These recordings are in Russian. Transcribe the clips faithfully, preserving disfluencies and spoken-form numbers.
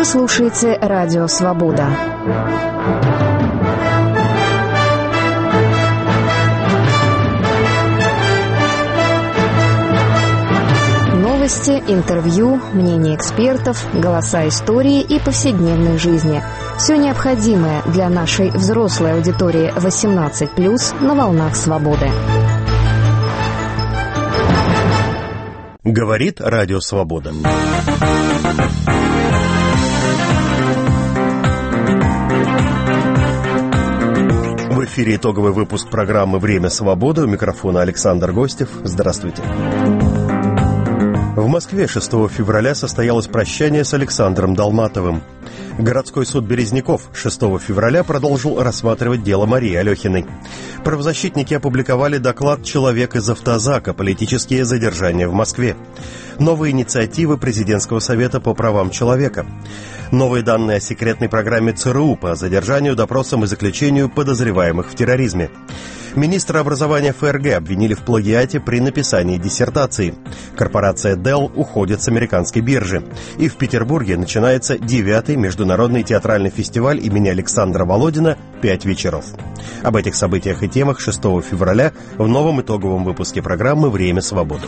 Вы слушаете Радио Свобода. Новости, интервью, мнения экспертов, голоса истории и повседневной жизни. Все необходимое для нашей взрослой аудитории восемнадцать плюс на волнах свободы. Говорит Радио Свобода. В эфире итоговый выпуск программы «Время свободы». У микрофона Александр Гостев. Здравствуйте. В Москве шестого февраля состоялось прощание с Александром Долматовым. Городской суд Березников шестого февраля продолжил рассматривать дело Марии Алехиной. Правозащитники опубликовали доклад «Человек из автозака. Политические задержания в Москве». Новые инициативы Президентского совета по правам человека. Новые данные о секретной программе ЦРУ по задержанию, допросам и заключению подозреваемых в терроризме. Министра образования ФРГ обвинили в плагиате при написании диссертации. Корпорация Dell уходит с американской биржи. И в Петербурге начинается девятый международный театральный фестиваль имени Александра Володина «Пять вечеров». Об этих событиях и темах шестого февраля в новом итоговом выпуске программы «Время свободы».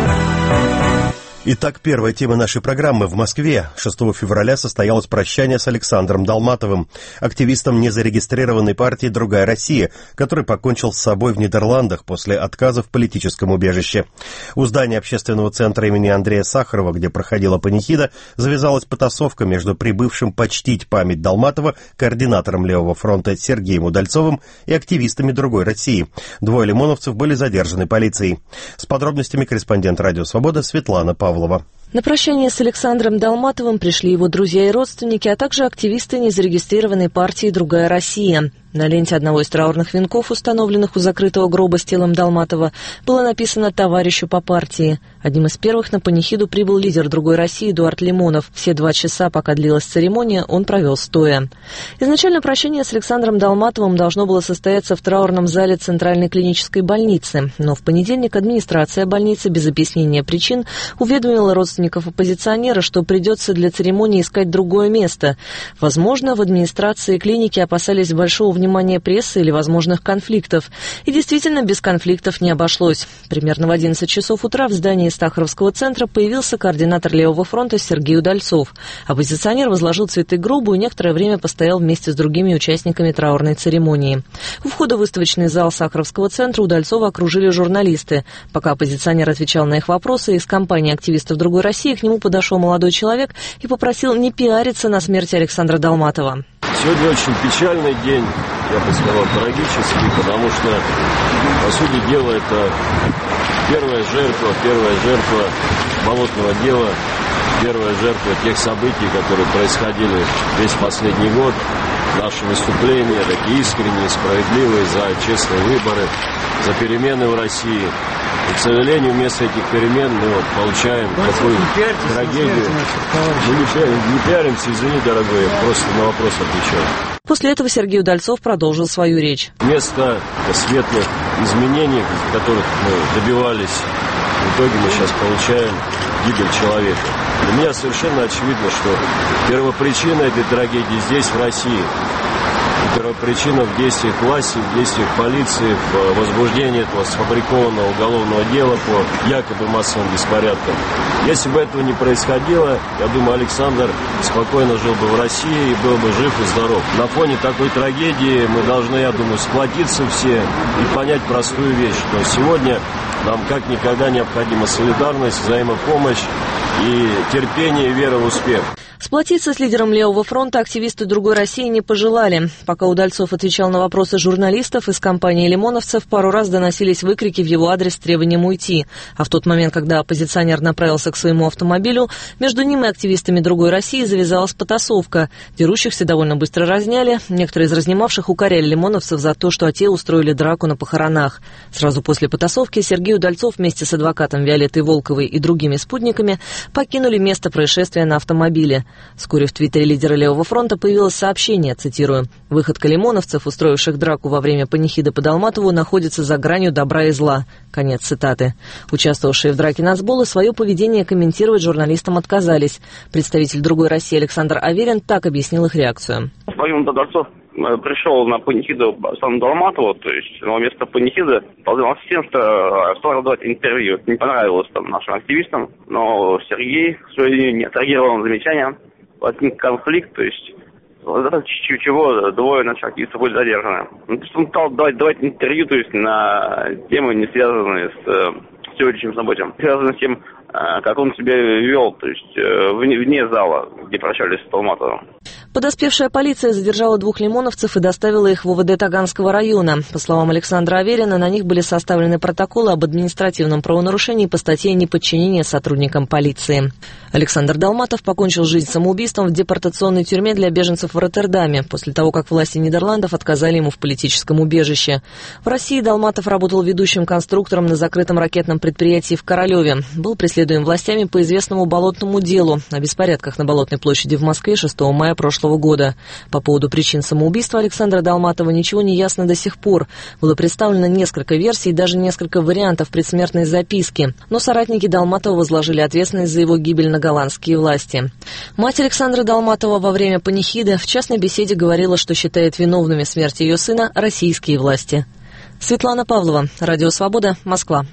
Итак, первая тема нашей программы. В Москве шестого февраля состоялось прощание с Александром Долматовым, активистом незарегистрированной партии «Другая Россия», который покончил с собой в Нидерландах после отказа в политическом убежище. У здания общественного центра имени Андрея Сахарова, где проходила панихида, завязалась потасовка между прибывшим почтить память Долматова координатором Левого фронта Сергеем Удальцовым и активистами «Другой России». Двое лимоновцев были задержаны полицией. С подробностями корреспондент «Радио Свобода» Светлана Павлова. На прощание с Александром Долматовым пришли его друзья и родственники, а также активисты незарегистрированной партии «Другая Россия». На ленте одного из траурных венков, установленных у закрытого гроба с телом Долматова, было написано «Товарищу по партии». Одним из первых на панихиду прибыл лидер «Другой России» Эдуард Лимонов. Все два часа, пока длилась церемония, он провел стоя. Изначально прощание с Александром Долматовым должно было состояться в траурном зале Центральной клинической больницы, но в понедельник администрация больницы без объяснения причин уведомила родственников оппозиционера, что придется для церемонии искать другое место. Возможно, в администрации клиники опасались большого внимания внимание прессы или возможных конфликтов. И действительно, без конфликтов не обошлось. Примерно в одиннадцать часов утра в здании Сахаровского центра появился координатор Левого фронта Сергей Удальцов. Оппозиционер возложил цветы к гробу и некоторое время постоял вместе с другими участниками траурной церемонии. У входа в выставочный зал Сахаровского центра Удальцова окружили журналисты. Пока оппозиционер отвечал на их вопросы, из компании активистов «Другой России» к нему подошел молодой человек и попросил не пиариться на смерти Александра Долматова. Сегодня очень печальный день, я бы сказал, трагический, потому что, по сути дела, это первая жертва, первая жертва болотного дела, первая жертва тех событий, которые происходили весь последний год. Наши выступления такие искренние, справедливые, за честные выборы, за перемены в России. И, к сожалению, вместо этих перемен мы вот получаем такую трагедию. Мы не, пиарим, не пиаримся, извини, дорогой, я просто на вопрос отвечаю. После этого Сергей Удальцов продолжил свою речь. Вместо светлых изменений, которых мы добивались, в итоге мы сейчас получаем гибель человека. Для меня совершенно очевидно, что первопричина этой трагедии здесь, в России. Первопричина в действиях власти, в действиях полиции, в возбуждении этого сфабрикованного уголовного дела по якобы массовым беспорядкам. Если бы этого не происходило, я думаю, Александр спокойно жил бы в России и был бы жив и здоров. На фоне такой трагедии мы должны, я думаю, сплотиться все и понять простую вещь, что сегодня нам как никогда необходима солидарность, взаимопомощь и терпение и вера в успех. Сплотиться с лидером Левого фронта активисты «Другой России» не пожелали. Пока Удальцов отвечал на вопросы журналистов, из компании лимоновцев пару раз доносились выкрики в его адрес с требованием уйти. А в тот момент, когда оппозиционер направился к своему автомобилю, между ним и активистами «Другой России» завязалась потасовка. Дерущихся довольно быстро разняли. Некоторые из разнимавших укоряли лимоновцев за то, что те устроили драку на похоронах. Сразу после потасовки Сергей Удальцов вместе с адвокатом Виолеттой Волковой и другими спутниками покинули место происшествия на автомобиле. Вскоре в твиттере лидера Левого фронта появилось сообщение, цитирую: «Выходка лимоновцев, устроивших драку во время панихиды по Долматову, находится за гранью добра и зла». Конец цитаты. Участвовавшие в драке нацболы свое поведение комментировать журналистам отказались. Представитель «Другой России» Александр Аверин так объяснил их реакцию. Своим Дворцов пришел на панихиду по стану Долматова, то есть на место панихиды позвал ассистент, стал давать интервью. Не понравилось там нашим активистам, но Сергей, к сожалению, не отреагировал на замечания. Возник конфликт, то есть чего двое наших активистов были задержаны. Он стал давать, давать интервью, то есть на темы, не связанные с э, сегодняшним событием, связанные с тем, э, как он себя вел, то есть э, вне, вне зала, где прощались с Долматовым. Подоспевшая полиция задержала двух лимоновцев и доставила их в ОВД Таганского района. По словам Александра Аверина, на них были составлены протоколы об административном правонарушении по статье «Неподчинение сотрудникам полиции». Александр Долматов покончил жизнь самоубийством в депортационной тюрьме для беженцев в Роттердаме, после того, как власти Нидерландов отказали ему в политическом убежище. В России Долматов работал ведущим конструктором на закрытом ракетном предприятии в Королеве. Был преследуем властями по известному болотному делу о беспорядках на Болотной площади в Москве шестого мая прошлого года. По поводу причин самоубийства Александра Долматова ничего не ясно до сих пор. Было представлено несколько версий и даже несколько вариантов предсмертной записки. Но соратники Долматова возложили ответственность за его гибель на голландские власти. Мать Александра Долматова во время панихиды в частной беседе говорила, что считает виновными в смерти ее сына российские власти. Светлана Павлова, Радио Свобода, Москва.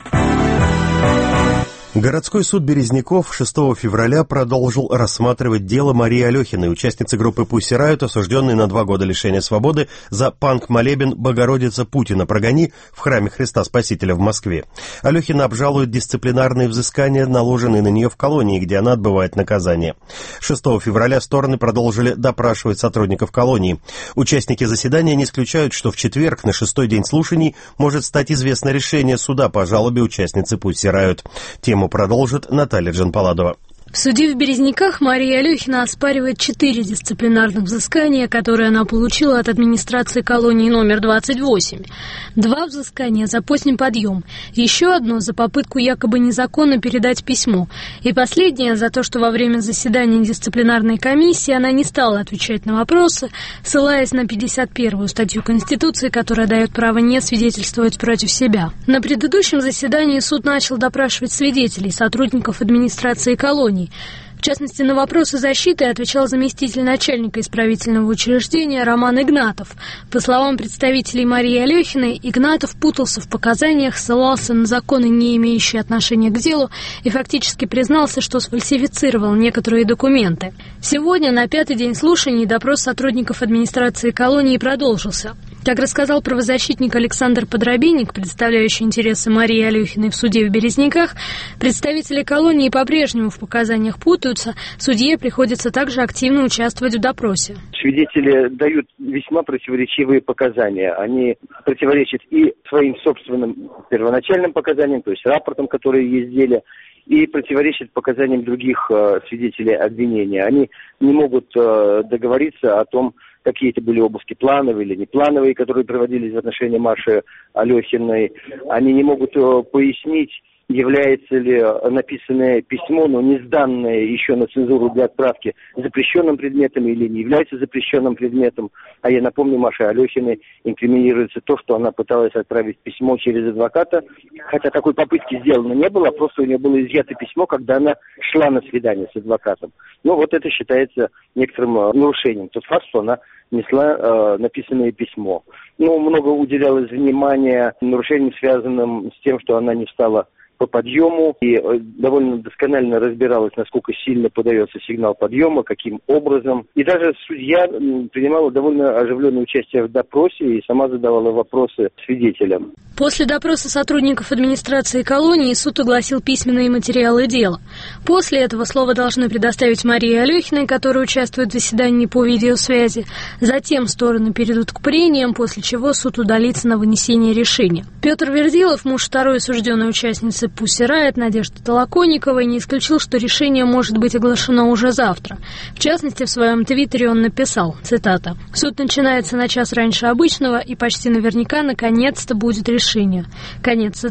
Городской суд Березников шестого февраля продолжил рассматривать дело Марии Алехиной, участницы группы Pussy Riot, осужденной на два года лишения свободы за панк-молебен «Богородица Путина прогони» в храме Христа Спасителя в Москве. Алехина обжалует дисциплинарные взыскания, наложенные на нее в колонии, где она отбывает наказание. шестого февраля стороны продолжили допрашивать сотрудников колонии. Участники заседания не исключают, что в четверг, на шестой день слушаний, может стать известно решение суда по жалобе участницы Pussy Riot. Тему продолжит Наталья Джанпаладова. В суде в Березниках Мария Алехина оспаривает четыре дисциплинарных взыскания, которые она получила от администрации колонии номер двадцать восемь. Два взыскания за поздний подъем, еще одно за попытку якобы незаконно передать письмо, и последнее за то, что во время заседания дисциплинарной комиссии она не стала отвечать на вопросы, ссылаясь на пятьдесят первую статью Конституции, которая дает право не свидетельствовать против себя. На предыдущем заседании суд начал допрашивать свидетелей, сотрудников администрации колонии. В частности, на вопросы защиты отвечал заместитель начальника исправительного учреждения Роман Игнатов. По словам представителей Марии Алехиной, Игнатов путался в показаниях, ссылался на законы, не имеющие отношения к делу, и фактически признался, что сфальсифицировал некоторые документы. Сегодня, на пятый день слушаний, допрос сотрудников администрации колонии продолжился. Как рассказал правозащитник Александр Подробинник, представляющий интересы Марии Алехиной в суде в Березниках, представители колонии по-прежнему в показаниях путаются, судье приходится также активно участвовать в допросе. Свидетели дают весьма противоречивые показания. Они противоречат и своим собственным первоначальным показаниям, то есть рапортам, которые есть в деле, и противоречат показаниям других э, свидетелей обвинения. Они не могут э, договориться о том, какие это были обыски плановые или неплановые, которые проводились в отношении Маши Алехиной. Они не могут э, пояснить, является ли написанное письмо, но не сданное еще на цензуру для отправки, запрещенным предметом или не является запрещенным предметом. А я напомню, Маше Алехиной инкриминируется то, что она пыталась отправить письмо через адвоката, хотя такой попытки сделано не было, просто у нее было изъято письмо, когда она шла на свидание с адвокатом. Ну вот это считается некоторым нарушением, тот факт, что она несла э, написанное письмо. Ну, много уделялось внимания нарушениям, связанным с тем, что она не встала по подъему и довольно досконально разбиралась, насколько сильно подается сигнал подъема, каким образом. И даже судья принимала довольно оживленное участие в допросе и сама задавала вопросы свидетелям. После допроса сотрудников администрации колонии суд огласил письменные материалы дела. После этого слово должны предоставить Марии Алехиной, которая участвует в заседании по видеосвязи. Затем стороны перейдут к прениям, после чего суд удалится на вынесение решения. Петр Вердилов, муж второй осужденной участницы Pussy Riot Надежды Толоконниковой, не исключил, что решение может быть оглашено уже завтра. В частности, в своем твиттере он написал, цитата: «Суд начинается на час раньше обычного, и почти наверняка наконец-то будет решение». Конец цитаты.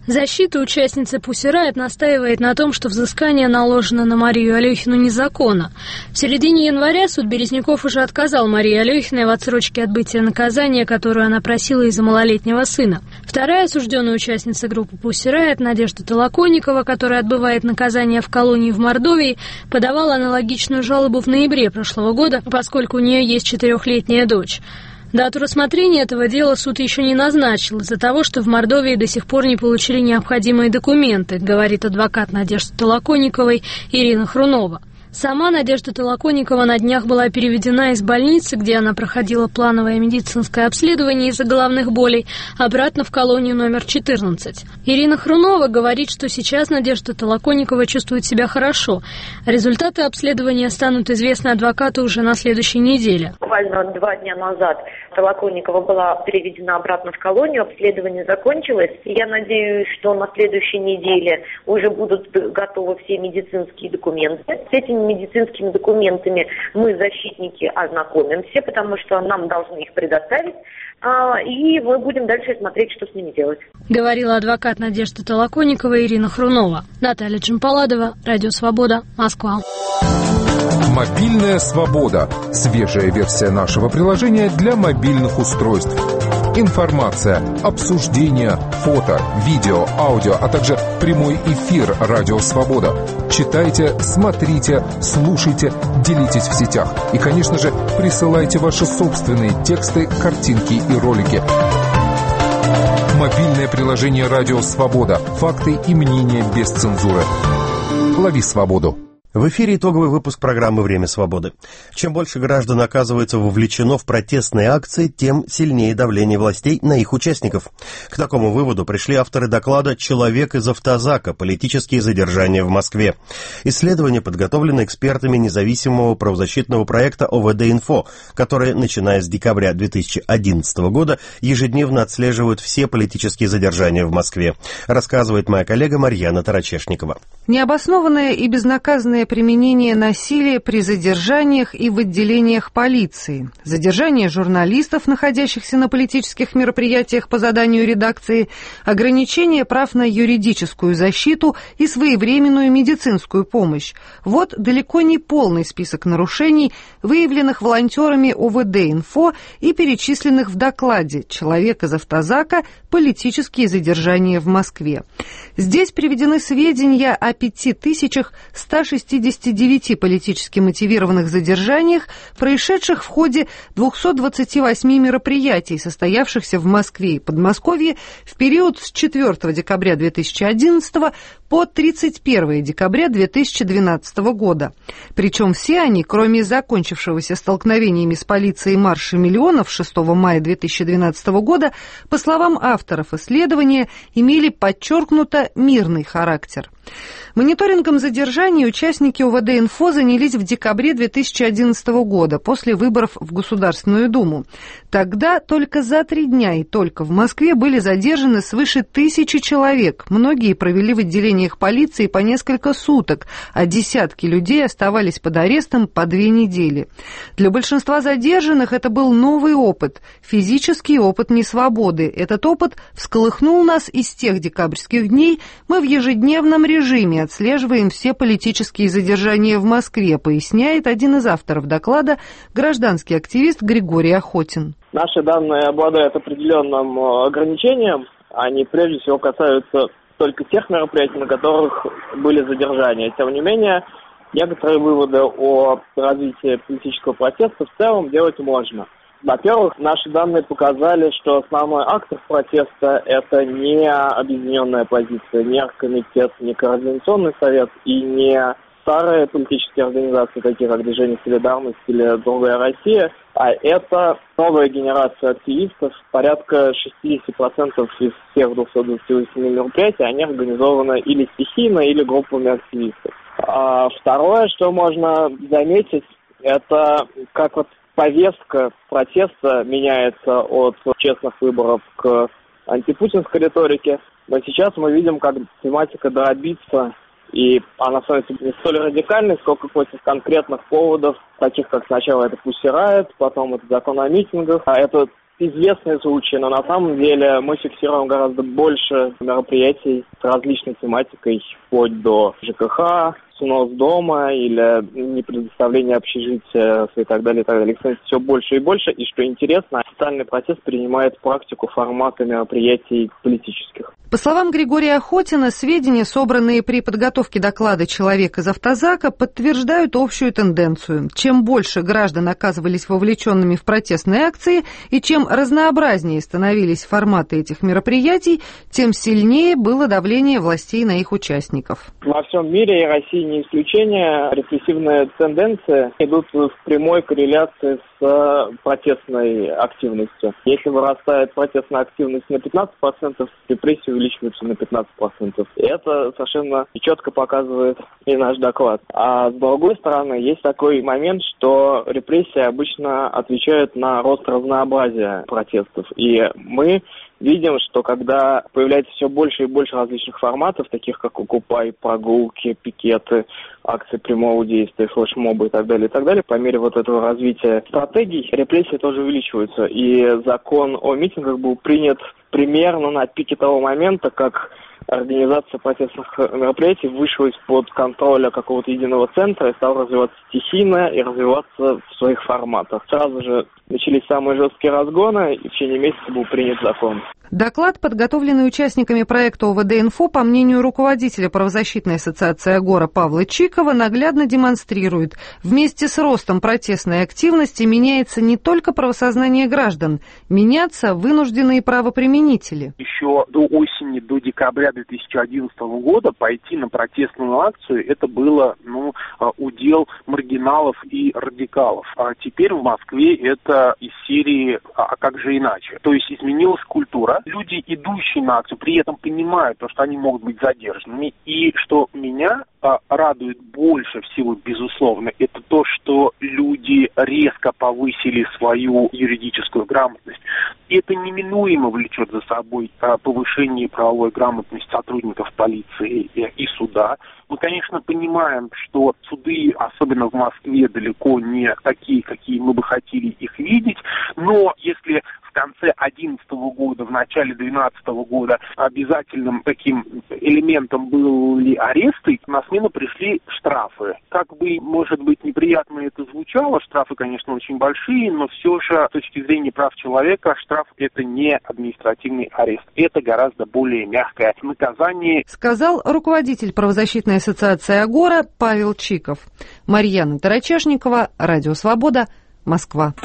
Защита участницы Pussy Riot настаивает на том, что взыскание наложено на Марию Алехину незаконно. В середине января суд Березников уже отказал Марии Алехиной в отсрочке отбытия наказания, которую она просила из-за малолетнего сына. Вторая осужденная участница группы Pussy Riot, Надежда Толоконникова, которая отбывает наказание в колонии в Мордовии, подавала аналогичную жалобу в ноябре прошлого года, поскольку у нее есть четырехлетняя дочь. Дату рассмотрения этого дела суд еще не назначил из-за того, что в Мордовии до сих пор не получили необходимые документы, говорит адвокат Надежды Толоконниковой Ирина Хрунова. Сама Надежда Толоконникова на днях была переведена из больницы, где она проходила плановое медицинское обследование из-за головных болей, обратно в колонию номер четырнадцать. Ирина Хрунова говорит, что сейчас Надежда Толоконникова чувствует себя хорошо. Результаты обследования станут известны адвокату уже на следующей неделе. Буквально два дня назад Толоконникова была переведена обратно в колонию, обследование закончилось. Я надеюсь, что на следующей неделе уже будут готовы все медицинские документы. С этими медицинскими документами мы, защитники, ознакомимся, потому что нам должны их предоставить, и мы будем дальше смотреть, что с ними делать. Говорила адвокат Надежды Толоконниковой Ирина Хрунова. Наталья Джампаладова, Радио Свобода, Москва. Мобильная свобода. Свежая версия нашего приложения для мобильных устройств. Информация, обсуждения, фото, видео, аудио, а также прямой эфир «Радио Свобода». Читайте, смотрите, слушайте, делитесь в сетях. И, конечно же, присылайте ваши собственные тексты, картинки и ролики. Мобильное приложение «Радио Свобода». Факты и мнения без цензуры. Лови свободу. В эфире итоговый выпуск программы «Время свободы». Чем больше граждан оказывается вовлечено в протестные акции, тем сильнее давление властей на их участников. К такому выводу пришли авторы доклада «Человек из автозака. Политические задержания в Москве». Исследование подготовлено экспертами независимого правозащитного проекта О В Д-Инфо, которые, начиная с декабря две тысячи одиннадцатого года, ежедневно отслеживают все политические задержания в Москве, рассказывает моя коллега Марьяна Тарачешникова. Необоснованное и безнаказанное применение насилия при задержаниях и в отделениях полиции, задержание журналистов, находящихся на политических мероприятиях по заданию редакции, ограничение прав на юридическую защиту и своевременную медицинскую помощь. Вот далеко не полный список нарушений, выявленных волонтерами О В Д-Инфо и перечисленных в докладе «Человек из автозака. Политические задержания в Москве». Здесь приведены сведения о пяти тысячах ста шестидесяти девяти политически мотивированных задержаниях, происшедших в ходе двухсот двадцати восьми мероприятий, состоявшихся в Москве и Подмосковье в период с четвёртого декабря две тысячи одиннадцатого по тридцать первого декабря две тысячи двенадцатого года. Причем все они, кроме закончившегося столкновениями с полицией марша миллионов шестого мая две тысячи двенадцатого года, по словам авторов исследования, имели подчеркнуто мирный характер. Мониторингом задержаний участники О В Д-Инфо занялись в декабре две тысячи одиннадцатого года, после выборов в Государственную Думу. Тогда только за три дня и только в Москве были задержаны свыше тысячи человек. Многие провели в отделениях полиции по несколько суток, а десятки людей оставались под арестом по две недели. Для большинства задержанных это был новый опыт, физический опыт несвободы. Этот опыт всколыхнул нас, и с тех декабрьских дней мы в ежедневном режиме отслеживаем все политические задержания в Москве, поясняет один из авторов доклада, гражданский активист Григорий Охотин. Наши данные обладают определенным ограничением. Они прежде всего касаются только тех мероприятий, на которых были задержания. Тем не менее, некоторые выводы о развитии политического протеста в целом делать можно. Во-первых, наши данные показали, что основной актор протеста – это не объединенная позиция, не оргкомитет, не координационный совет и не старые политические организации, такие как Движение Солидарность или Другая Россия, а это новая генерация активистов. Порядка шестьдесят процентов из всех двухсот двадцати восьми мероприятий, они организованы или стихийно, или группами активистов. А второе, что можно заметить, это как вот повестка протеста меняется от честных выборов к антипутинской риторике. Но сейчас мы видим, как тематика дробится, и она становится не столь радикальной, сколько против конкретных поводов, таких как сначала это Pussy Riot, потом это закон о митингах, а это известные случаи, но на самом деле мы фиксируем гораздо больше мероприятий с различной тематикой, вплоть до ЖКХ, снос дома или непредоставление общежития и так далее, и так далее. Их становится все больше и больше, и что интересно, социальный протест принимает практику формата мероприятий политических. По словам Григория Охотина, сведения, собранные при подготовке доклада «Человек из автозака», подтверждают общую тенденцию. Чем больше граждан оказывались вовлеченными в протестные акции и чем разнообразнее становились форматы этих мероприятий, тем сильнее было давление властей на их участников. Во всем мире, и России не исключение, репрессивные тенденции идут в прямой корреляции с протестной активностью. Если вырастает протестная активность на пятнадцать процентов, репрессии увеличиваются на пятнадцать процентов. И это совершенно четко показывает и наш доклад. А с другой стороны, есть такой момент, что репрессии обычно отвечают на рост разнообразия протестов. И мы видим, что когда появляется все больше и больше различных форматов, таких как «Окупай», прогулки, пикеты, акции прямого действия, флешмобы и так далее, и так далее, по мере вот этого развития стратегий, репрессии тоже увеличиваются. И закон о митингах был принят примерно на пике того момента, как организация протестных мероприятий вышла из-под контроля какого-то единого центра и стала развиваться стихийно и развиваться в своих форматах. Сразу же начались самые жесткие разгоны, и в течение месяца был принят закон. Доклад, подготовленный участниками проекта ОВД-Инфо, по мнению руководителя правозащитной ассоциации «Агора» Павла Чикова, наглядно демонстрирует, вместе с ростом протестной активности меняется не только правосознание граждан, меняться вынуждены и правоприменители. Еще до осени, до декабря две тысячи одиннадцатого года пойти на протестную акцию, это было ну, удел маргиналов и радикалов. А теперь в Москве это из серии «А как же иначе?». То есть изменилась культура. Люди, идущие на акцию, при этом понимают, то, что они могут быть задержанными. И что меня а, радует больше всего, безусловно, это то, что люди резко повысили свою юридическую грамотность. И это неминуемо влечет за собой а, повышение правовой грамотности сотрудников полиции и, и суда. Мы, конечно, понимаем, что суды, особенно в Москве, далеко не такие, какие мы бы хотели их видеть, но если в конце две тысячи одиннадцатого года, в начале две тысячи двенадцатого года обязательным таким элементом были аресты, на смену пришли штрафы. Как бы, может быть, неприятно это звучало, штрафы, конечно, очень большие, но все же с точки зрения прав человека штраф – это не административный арест. Это гораздо более мягкое наказание. Сказал руководитель правозащитной ассоциации «Агора» Павел Чиков. Марьяна Тарачешникова, Радио Свобода, Москва.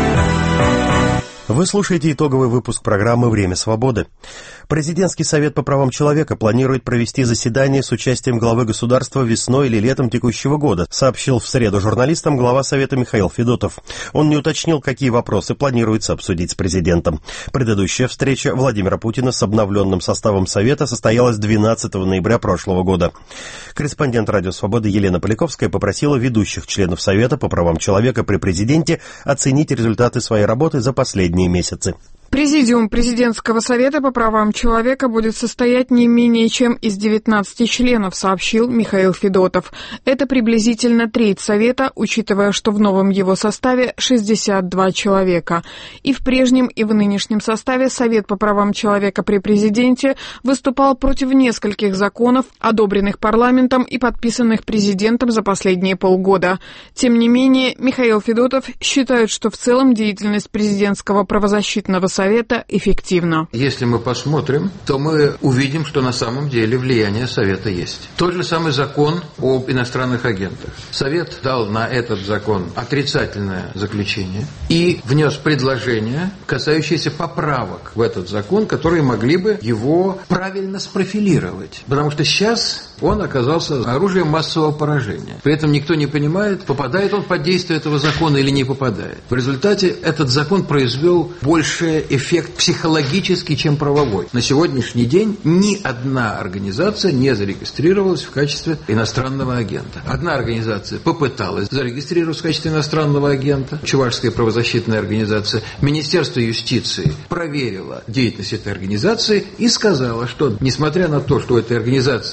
Вы слушаете итоговый выпуск программы «Время свободы». Президентский совет по правам человека планирует провести заседание с участием главы государства весной или летом текущего года, сообщил в среду журналистам глава Совета Михаил Федотов. Он не уточнил, какие вопросы планируется обсудить с президентом. Предыдущая встреча Владимира Путина с обновленным составом Совета состоялась двенадцатого ноября прошлого года. Корреспондент «Радио Свободы» Елена Поляковская попросила ведущих членов Совета по правам человека при президенте оценить результаты своей работы за последние месяцы. Президиум Президентского совета по правам человека будет состоять не менее чем из девятнадцати членов, сообщил Михаил Федотов. Это приблизительно треть совета, учитывая, что в новом его составе шестьдесят два человека. И в прежнем, и в нынешнем составе Совет по правам человека при президенте выступал против нескольких законов, одобренных парламентом и подписанных президентом за последние полгода. Тем не менее, Михаил Федотов считает, что в целом деятельность президентского правозащитного совета Совета эффективно. Если мы посмотрим, то мы увидим, что на самом деле влияние Совета есть. Тот же самый закон об иностранных агентах. Совет дал на этот закон отрицательное заключение и внес предложения, касающиеся поправок в этот закон, которые могли бы его правильно спрофилировать. Потому что сейчас он оказался оружием массового поражения. При этом никто не понимает, попадает он под действие этого закона или не попадает. В результате этот закон произвел больше эффект психологический, чем правовой. На сегодняшний день ни одна организация не зарегистрировалась в качестве иностранного агента. Одна организация попыталась зарегистрироваться в качестве иностранного агента, Чувашская правозащитная организация. Министерство юстиции проверило деятельность этой организации и сказало, что, несмотря на то, что у этой организации есть иностранный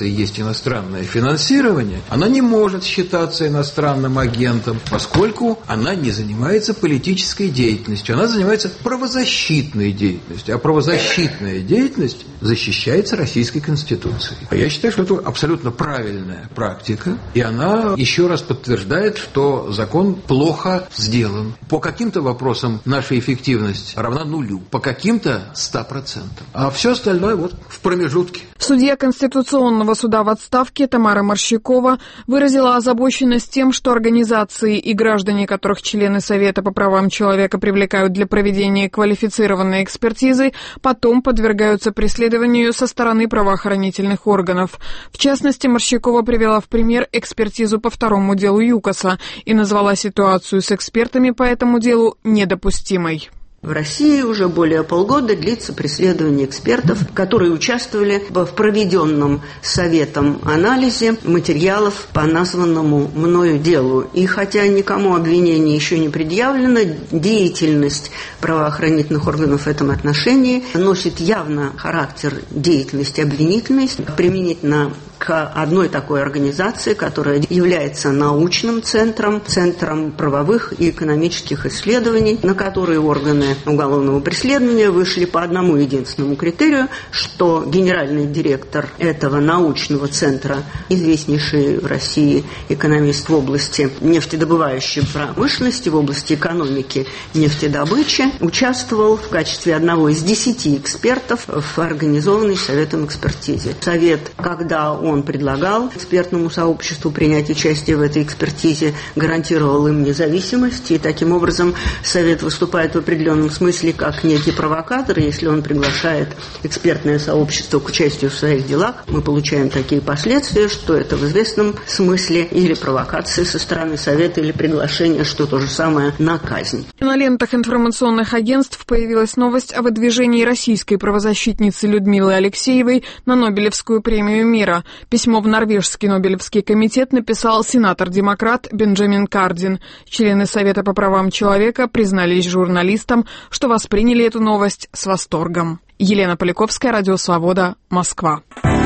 иностранное финансирование, она не может считаться иностранным агентом, поскольку она не занимается политической деятельностью, она занимается правозащитной деятельностью, а правозащитная деятельность защищается Российской Конституцией. Я считаю, что это абсолютно правильная практика, и она еще раз подтверждает, что закон плохо сделан. По каким-то вопросам наша эффективность равна нулю, по каким-то ста процентам, а все остальное вот в промежутке. Судья Конституционного суда в отставке Тамара Морщакова выразила озабоченность тем, что организации и граждане, которых члены Совета по правам человека привлекают для проведения квалифицированной экспертизы, потом подвергаются преследованию со стороны правоохранительных органов. В частности, Морщакова привела в пример экспертизу по второму делу ЮКОСа и назвала ситуацию с экспертами по этому делу недопустимой. В России уже более полгода длится преследование экспертов, которые участвовали в проведенном Советом анализе материалов по названному мною делу. И хотя никому обвинение еще не предъявлено, деятельность правоохранительных органов в этом отношении носит явно характер деятельности обвинительной, применительно к одной такой организации, которая является научным центром, центром правовых и экономических исследований, на которые органы уголовного преследования вышли по одному единственному критерию, что генеральный директор этого научного центра, известнейший в России экономист в области нефтедобывающей промышленности, в области экономики нефтедобычи, участвовал в качестве одного из десяти экспертов в организованной Советом экспертизе. Совет, когда он Он предлагал экспертному сообществу принять участие в этой экспертизе, гарантировал им независимость, и таким образом Совет выступает в определенном смысле как некий провокатор. Если он приглашает экспертное сообщество к участию в своих делах, мы получаем такие последствия, что это в известном смысле или провокация со стороны Совета, или приглашение, что то же самое, на казнь. На лентах информационных агентств появилась новость о выдвижении российской правозащитницы Людмилы Алексеевой на Нобелевскую премию мира. Письмо в Норвежский Нобелевский комитет написал сенатор-демократ Бенджамин Кардин. Члены Совета по правам человека признались журналистам, что восприняли эту новость с восторгом. Елена Поляковская, Радио Свобода, Москва.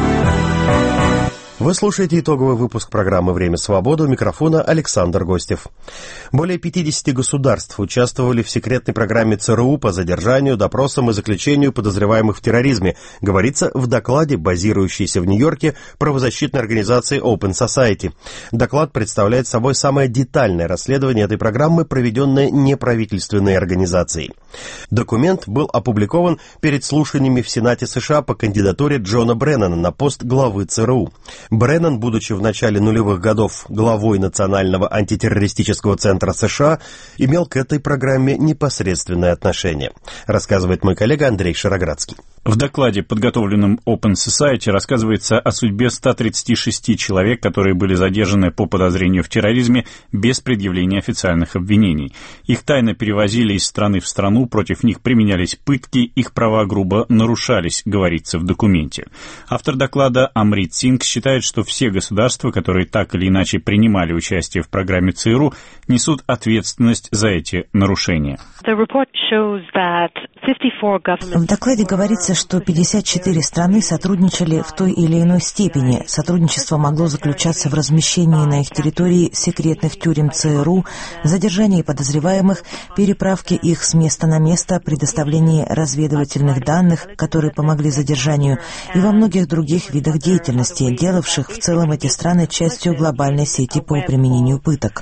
Вы слушаете итоговый выпуск программы «Время свободы», у микрофона Александр Гостев. Более пятидесяти государств участвовали в секретной программе ЦРУ по задержанию, допросам и заключению подозреваемых в терроризме, говорится в докладе, базирующейся в Нью-Йорке, правозащитной организации Open Society. Доклад представляет собой самое детальное расследование этой программы, проведенное неправительственной организацией. Документ был опубликован перед слушаниями в Сенате США по кандидатуре Джона Бреннана на пост главы ЦРУ. Бреннан, будучи в начале нулевых годов главой Национального антитеррористического центра США, имел к этой программе непосредственное отношение, рассказывает мой коллега Андрей Шароградский. В докладе, подготовленном Open Society, рассказывается о судьбе ста тридцати шести человек, которые были задержаны по подозрению в терроризме без предъявления официальных обвинений. Их тайно перевозили из страны в страну, против них применялись пытки, их права грубо нарушались, говорится в документе. Автор доклада Амрит Сингх считает, что все государства, которые так или иначе принимали участие в программе ЦРУ, несут ответственность за эти нарушения. В докладе говорится, что пятьдесят четыре страны сотрудничали в той или иной степени. Сотрудничество могло заключаться в размещении на их территории секретных тюрем ЦРУ, задержании подозреваемых, переправке их с места на место, предоставлении разведывательных данных, которые помогли задержанию, и во многих других видах деятельности, делавших в целом эти страны частью глобальной сети по применению пыток.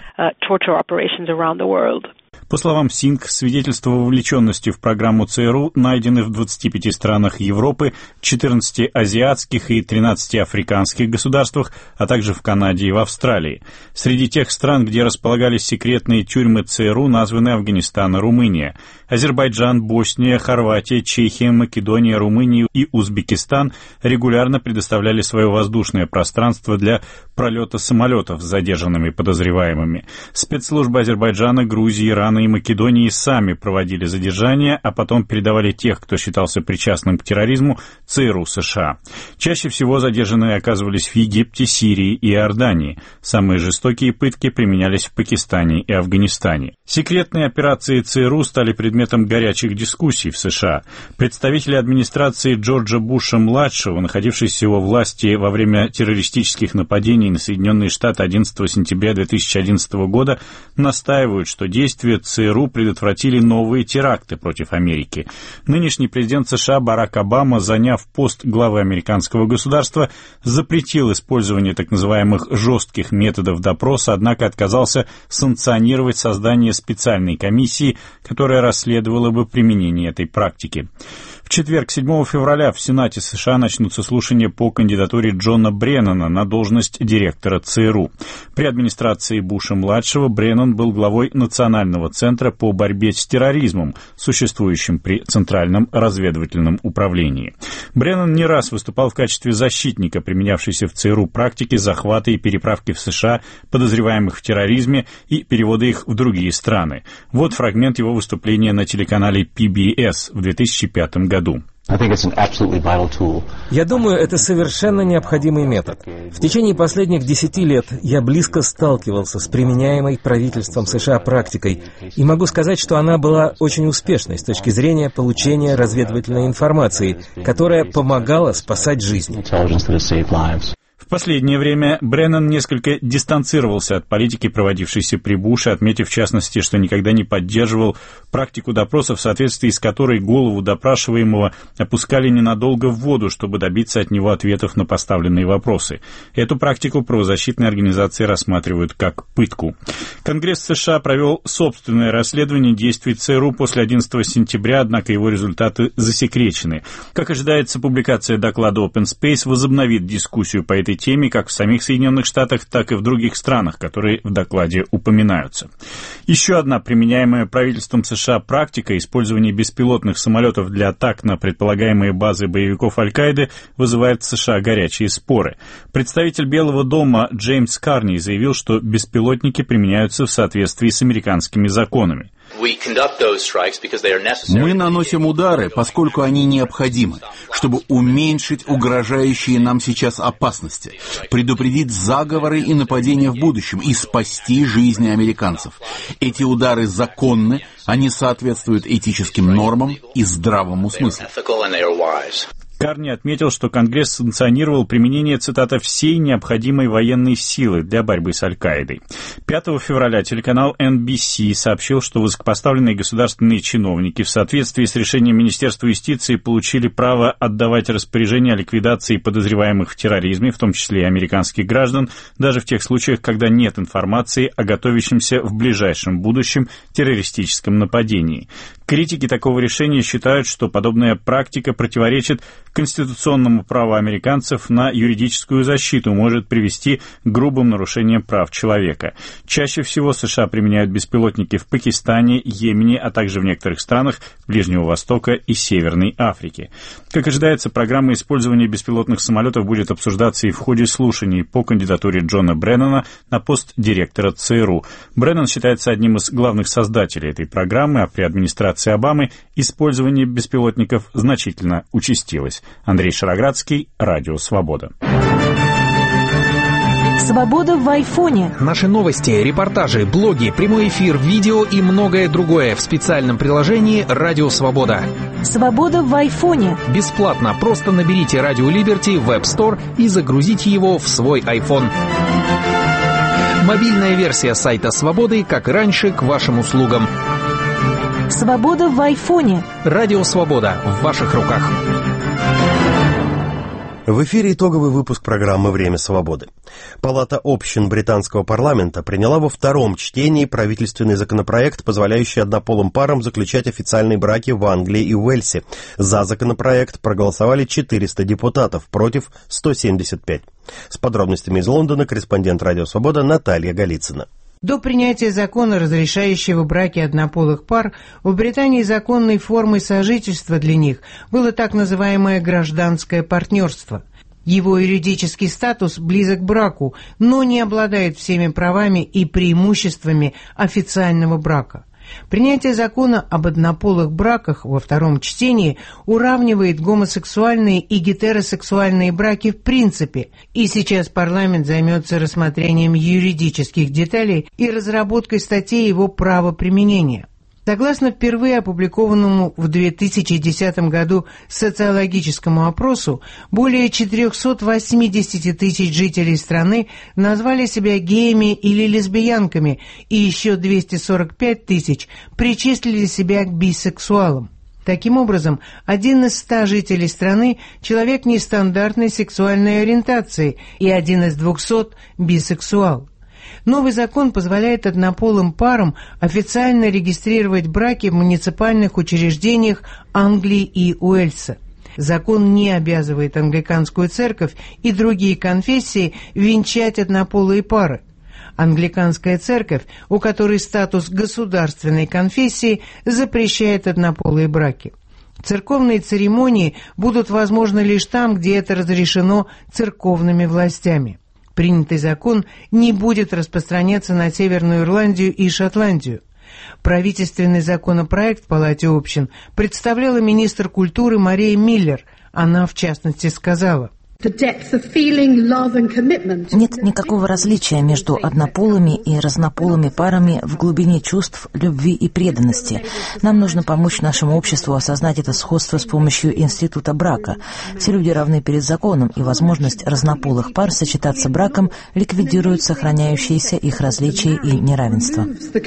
По словам Сингх, свидетельства вовлеченности в программу ЦРУ найдены в двадцати пяти странах Европы, четырнадцати азиатских и тринадцати африканских государствах, а также в Канаде и в Австралии. Среди тех стран, где располагались секретные тюрьмы ЦРУ, названы Афганистан и Румыния. Азербайджан, Босния, Хорватия, Чехия, Македония, Румыния и Узбекистан регулярно предоставляли свое воздушное пространство для пролета самолетов с задержанными подозреваемыми. Спецслужбы Азербайджана, Грузии, Ирана и Македонии сами проводили задержания, а потом передавали тех, кто считался причастным к терроризму, ЦРУ США. Чаще всего задержанные оказывались в Египте, Сирии и Иордании. Самые жестокие пытки применялись в Пакистане и Афганистане. Секретные операции ЦРУ стали предметом горячих дискуссий в США. Представители администрации Джорджа Буша-младшего, находившиеся во власти во время террористических нападений на Соединенные Штаты одиннадцатого сентября две тысячи одиннадцатого года, настаивают, что действия ЦРУ предотвратили новые теракты против Америки. Нынешний президент США Барак Обама, заняв пост главы американского государства, запретил использование так называемых жестких методов допроса, однако отказался санкционировать создание специальной комиссии, которая расследовала бы применение этой практики. В четверг, седьмого февраля, в Сенате США начнутся слушания по кандидатуре Джона Бреннана на должность директора ЦРУ. При администрации Буша-младшего Бреннан был главой Национального центра по борьбе с терроризмом, существующим при Центральном разведывательном управлении. Бреннан не раз выступал в качестве защитника применявшейся в ЦРУ практики захвата и переправки в США подозреваемых в терроризме и перевода их в другие страны. Вот фрагмент его выступления на телеканале пи би эс в две тысячи пятом году. Я думаю, это совершенно необходимый метод. В течение последних десяти лет я близко сталкивался с применяемой правительством США практикой, и могу сказать, что она была очень успешной с точки зрения получения разведывательной информации, которая помогала спасать жизни. В последнее время Бреннан несколько дистанцировался от политики, проводившейся при Буше, отметив в частности, что никогда не поддерживал практику допроса, в соответствии с которой голову допрашиваемого опускали ненадолго в воду, чтобы добиться от него ответов на поставленные вопросы. Эту практику правозащитные организации рассматривают как пытку. Конгресс США провел собственное расследование действий ЦРУ после одиннадцатого сентября, однако его результаты засекречены. Как ожидается, публикация доклада Open Space возобновит дискуссию по этой теме как в самих Соединенных Штатах, так и в других странах, которые в докладе упоминаются. Еще одна применяемая правительством США практика использования беспилотных самолетов для атак на предполагаемые базы боевиков Аль-Каиды вызывает в США горячие споры. Представитель Белого дома Джеймс Карни заявил, что беспилотники применяются в соответствии с американскими законами. Мы наносим удары, поскольку они необходимы, чтобы уменьшить угрожающие нам сейчас опасности, предупредить заговоры и нападения в будущем и спасти жизни американцев. Эти удары законны, они соответствуют этическим нормам и здравому смыслу. Карни отметил, что Конгресс санкционировал применение, цитата, «всей необходимой военной силы для борьбы с Аль-Каидой». пятого февраля телеканал эн би си сообщил, что высокопоставленные государственные чиновники в соответствии с решением Министерства юстиции получили право отдавать распоряжения о ликвидации подозреваемых в терроризме, в том числе и американских граждан, даже в тех случаях, когда нет информации о готовящемся в ближайшем будущем террористическом нападении. Критики такого решения считают, что подобная практика противоречит конституционному праву американцев на юридическую защиту, может привести к грубым нарушениям прав человека. Чаще всего США применяют беспилотники в Пакистане, Йемене, а также в некоторых странах Ближнего Востока и Северной Африки. Как ожидается, программа использования беспилотных самолетов будет обсуждаться и в ходе слушаний по кандидатуре Джона Бреннана на пост директора ЦРУ. Бреннан считается одним из главных создателей этой программы, а при администрации Обамы использование беспилотников значительно участилось. Андрей Шароградский, Радио Свобода. Свобода в айфоне. Наши новости, репортажи, блоги, прямой эфир, видео и многое другое в специальном приложении «Радио Свобода». Свобода в айфоне. Бесплатно. Просто наберите «Радио Либерти» в App Store и загрузите его в свой iPhone. Мобильная версия сайта «Свободы», как и раньше, к вашим услугам. Свобода в айфоне. Радио Свобода в ваших руках. В эфире итоговый выпуск программы «Время свободы». Палата общин британского парламента приняла во втором чтении правительственный законопроект, позволяющий однополым парам заключать официальные браки в Англии и Уэльсе. За законопроект проголосовали четыреста депутатов, против сто семьдесят пять. С подробностями из Лондона корреспондент «Радио Свобода» Наталья Голицына. До принятия закона, разрешающего браки однополых пар, в Британии законной формой сожительства для них было так называемое гражданское партнерство. Его юридический статус близок к браку, но не обладает всеми правами и преимуществами официального брака. Принятие закона об однополых браках во втором чтении уравнивает гомосексуальные и гетеросексуальные браки в принципе, и сейчас парламент займется рассмотрением юридических деталей и разработкой статей его правоприменения. Согласно впервые опубликованному в две тысячи десятом году социологическому опросу, более четыреста восемьдесят тысяч жителей страны назвали себя геями или лесбиянками, и еще двести сорок пять тысяч причислили себя к бисексуалам. Таким образом, один из ста жителей страны – человек нестандартной сексуальной ориентации, и один из двухсот – бисексуал. Новый закон позволяет однополым парам официально регистрировать браки в муниципальных учреждениях Англии и Уэльса. Закон не обязывает англиканскую церковь и другие конфессии венчать однополые пары. Англиканская церковь, у которой статус государственной конфессии, запрещает однополые браки. Церковные церемонии будут возможны лишь там, где это разрешено церковными властями. Принятый закон не будет распространяться на Северную Ирландию и Шотландию. Правительственный законопроект в Палате общин представляла министр культуры Мария Миллер. Она, в частности, сказала: «Нет никакого различия между однополыми и разнополыми парами в глубине чувств, любви и преданности. Нам нужно помочь нашему обществу осознать это сходство с помощью института брака. Все люди равны перед законом, и возможность разнополых пар сочетаться браком ликвидирует сохраняющиеся их различия и неравенство».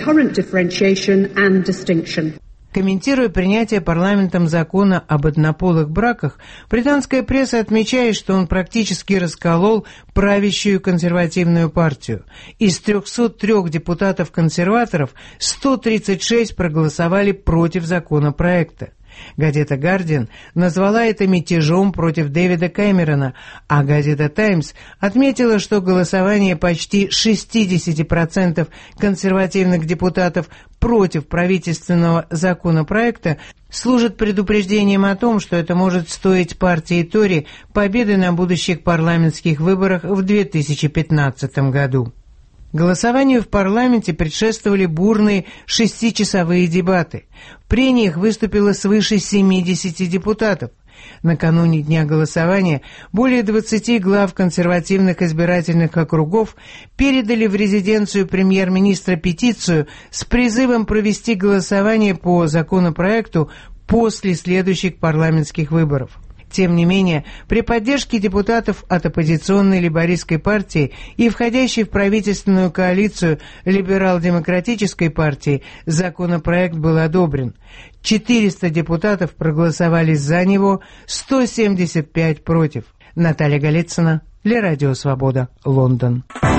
Комментируя принятие парламентом закона об однополых браках, британская пресса отмечает, что он практически расколол правящую консервативную партию. Из трехсот трёх депутатов-консерваторов сто тридцать шесть проголосовали против законопроекта. Газета «Гардиан» назвала это мятежом против Дэвида Кэмерона, а газета «Таймс» отметила, что голосование почти шестьдесят процентов консервативных депутатов против правительственного законопроекта служит предупреждением о том, что это может стоить партии Тори победы на будущих парламентских выборах в две тысячи пятнадцатом году. Голосованию в парламенте предшествовали бурные шестичасовые дебаты. В прениях выступило свыше семидесяти депутатов. Накануне дня голосования более двадцати глав консервативных избирательных округов передали в резиденцию премьер-министра петицию с призывом провести голосование по законопроекту после следующих парламентских выборов. Тем не менее, при поддержке депутатов от оппозиционной лейбористской партии и входящей в правительственную коалицию либерал-демократической партии законопроект был одобрен. четыреста депутатов проголосовали за него, сто семьдесят пять против. Наталья Голицына для Радио Свобода, Лондон.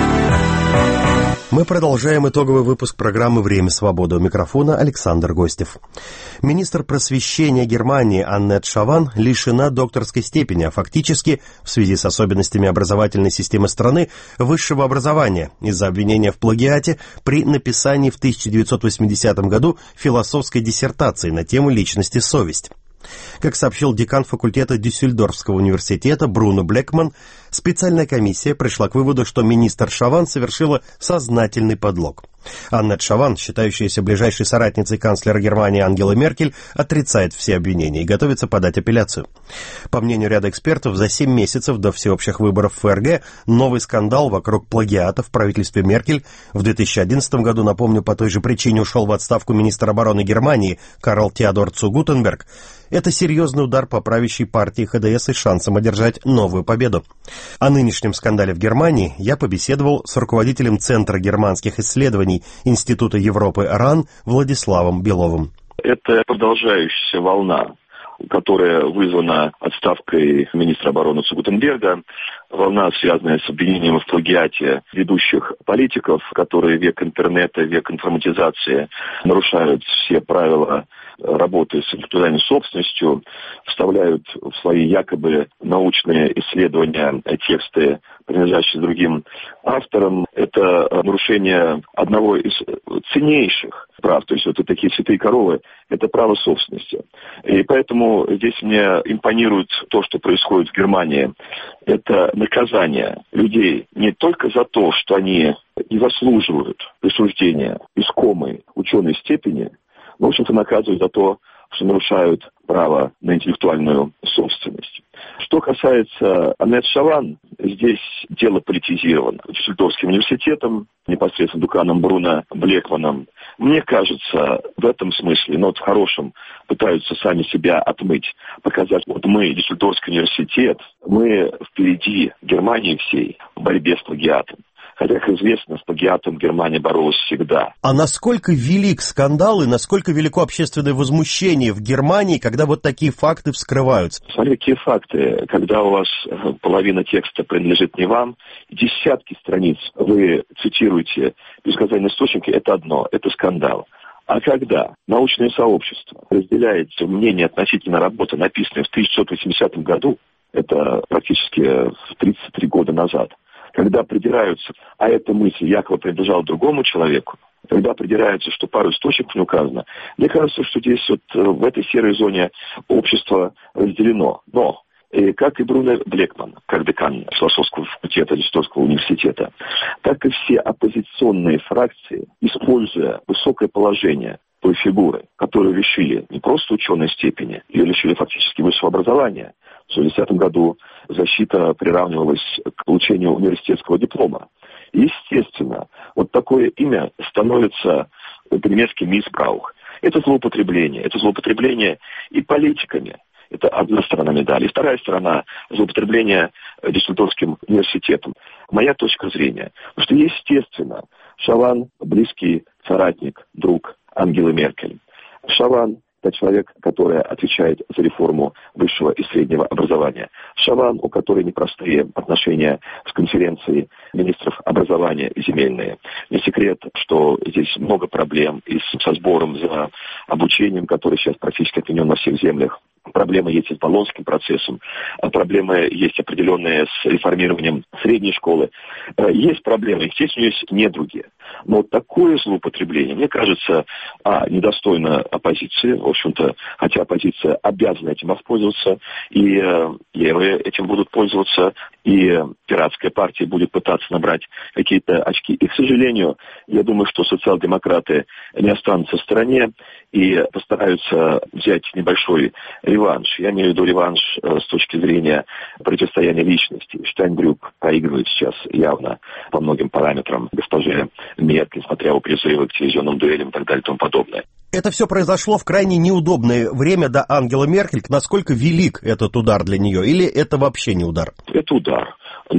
Мы продолжаем итоговый выпуск программы «Время свободы». У микрофона Александр Гостев. Министр просвещения Германии Аннет Шаван лишена докторской степени, а фактически, в связи с особенностями образовательной системы страны, высшего образования из-за обвинения в плагиате при написании в тысяча девятьсот восьмидесятом году философской диссертации на тему личности совесть. Как сообщил декан факультета Дюссельдорфского университета Бруно Блекман, специальная комиссия пришла к выводу, что министр Шаван совершила сознательный подлог. Аннет Шаван, считающаяся ближайшей соратницей канцлера Германии Ангелы Меркель, отрицает все обвинения и готовится подать апелляцию. По мнению ряда экспертов, за семь месяцев до всеобщих выборов в ФРГ новый скандал вокруг плагиата в правительстве Меркель. В две тысячи одиннадцатом году, напомню, по той же причине ушел в отставку министр обороны Германии Карл Теодор цу Гутенберг. Это серьезный удар по правящей партии ХДС и шансом одержать новую победу. О нынешнем скандале в Германии я побеседовал с руководителем Центра германских исследований Института Европы РАН Владиславом Беловым. Это продолжающаяся волна, которая вызвана отставкой министра обороны цу Гутенберга, волна, связанная с обвинением в плагиате ведущих политиков, которые в век интернета, в век информатизации нарушают все правила работы с интеллектуальной собственностью, вставляют в свои якобы научные исследования тексты, принадлежащие другим авторам. Это нарушение одного из ценнейших прав. То есть вот такие святые коровы – это право собственности. И поэтому здесь мне импонирует то, что происходит в Германии. Это наказание людей не только за то, что они не заслуживают присуждения искомой ученой степени, но, в общем-то, наказывают за то, что нарушают право на интеллектуальную собственность. Что касается Аннет Шаван, здесь дело политизировано. Дюссельдорфским университетом, непосредственно деканом Бруно Блекманом. Мне кажется, в этом смысле, но вот в хорошем, пытаются сами себя отмыть, показать, вот мы, Дюссельдорфский университет, мы впереди Германии всей в борьбе с плагиатом. Хотя, как известно, с плагиатом Германия боролась всегда. А насколько велик скандал и насколько велико общественное возмущение в Германии, когда вот такие факты вскрываются? Смотри, какие факты. Когда у вас половина текста принадлежит не вам, десятки страниц вы цитируете без указания на источники, это одно, это скандал. А когда научное сообщество разделяет мнение относительно работы, написанной в тысяча девятьсот восьмидесятом году, это практически тридцать три года назад, когда придираются, а эта мысль якобы принадлежала другому человеку, когда придираются, что пару источников не указано, мне кажется, что здесь вот в этой серой зоне общество разделено. Но, и как и Бруно Блекман, как декан философского факультета Дюссельдорфского университета, так и все оппозиционные фракции, используя высокое положение той фигуры, которую лишили не просто ученой степени, ее лишили фактически высшего образования. В тысяча девятьсот шестидесятом году защита приравнивалась к получению университетского диплома. Естественно, вот такое имя становится по-немецки «миссбраух». Это злоупотребление. Это злоупотребление и политиками. Это одна сторона медали. И вторая сторона – злоупотребление Дюссельдорфским университетом. Моя точка зрения, что, естественно, Шаван – близкий соратник, друг Ангелы Меркель. Шаван – это человек, который отвечает за реформу высшего и среднего образования. Шаван, у которой непростые отношения с конференцией министров образования земельные. Не секрет, что здесь много проблем и со сбором за обучением, который сейчас практически отменен на всех землях. Проблемы есть и с Болонским процессом, проблемы есть определенные с реформированием средней школы. Есть проблемы, естественно, есть недруги. Но такое злоупотребление, мне кажется, а, недостойно оппозиции. В общем-то, хотя оппозиция обязана этим воспользоваться, и э, левые этим будут пользоваться, и пиратская партия будет пытаться набрать какие-то очки. И, к сожалению, я думаю, что социал-демократы не останутся в стороне и постараются взять небольшой реванш. Я имею в виду реванш э, с точки зрения противостояния личности. Штайнбрюк проигрывает сейчас явно по многим параметрам госпоже Меркель, несмотря на призывы к телевизионным дуэлям и так далее и тому подобное. Это все произошло в крайне неудобное время до Ангелы Меркель. Насколько велик этот удар для нее? Или это вообще не удар? Это удар.